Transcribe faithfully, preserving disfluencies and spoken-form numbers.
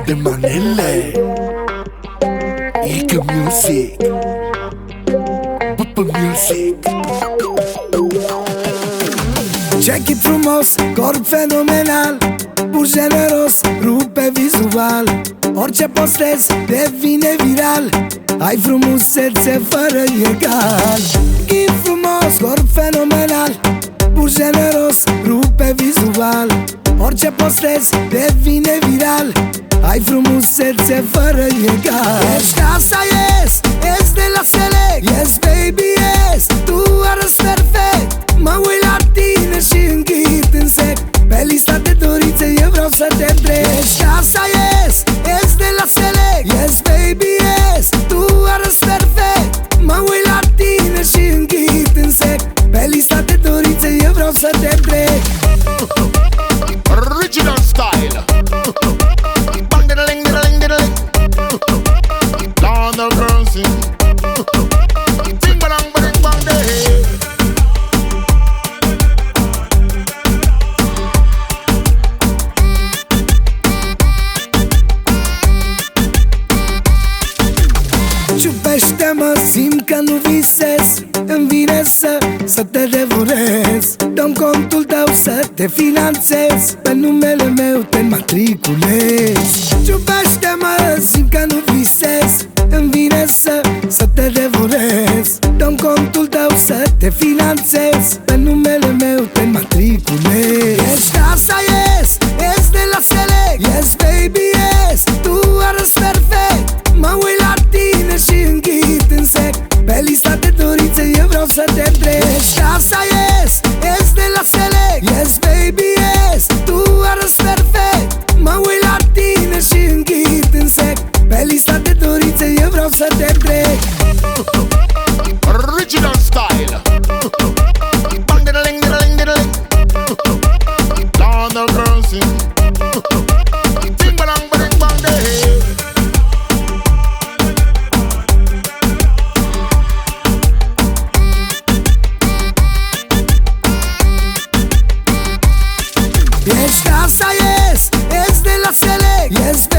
de manele. Ică Music, Bupă Music. Check it frumos, corp fenomenal, pur generos, rupe vizual. Orice postez devine viral, ai frumusețe fără egal. Chip frumos, corp fenomenal, pur generos, rupe vizual. Orice postez devine viral, ai frumusețe fără egal. Ești asta, yes, yes de la Select. Yes baby, yes, tu arăți perfect. Mă uit la tine și înghit în sec. Pe lista de dorințe eu vreau să te întreb. Ești asta, yes, yes de la Select. Yes baby, yes, tu arăți perfect. Mă uit la tine și înghit în sec. Pe lista de dorințe eu vreau să te întreb. Original style. Bang diddling diddling diddling. Lord of mercy. Ting bang bang bang day. Ciupește-mă, simt că nu visez. Îmi vine să, să te devorez. Dă-mi contul tău să te finanțez. Pe numele meu te matriculez. Ciupește-mă, simt că nu visez. Îmi vine să, să te devorez. Dă-mi contul tău să te finanțez. Pe numele meu te matriculez. Ești asta, yes, yes de la Select. Yes baby, yes, tu arăți perfect. Mă uit la tine și înghit în sec. Pe lista de dorințe eu vreau să te întreb. Ești asta, yes, yes de la Select. Yes baby, yes, tu arăți perfect. Mă uit la tine și înghit în sec. Pe lista de dorințe eu vreau să te întreb. Original style. Bang diddling diddling diddling. Lord of mercy. Ting bang bang bang day. Ești asta, yes, yes de la Select. Yes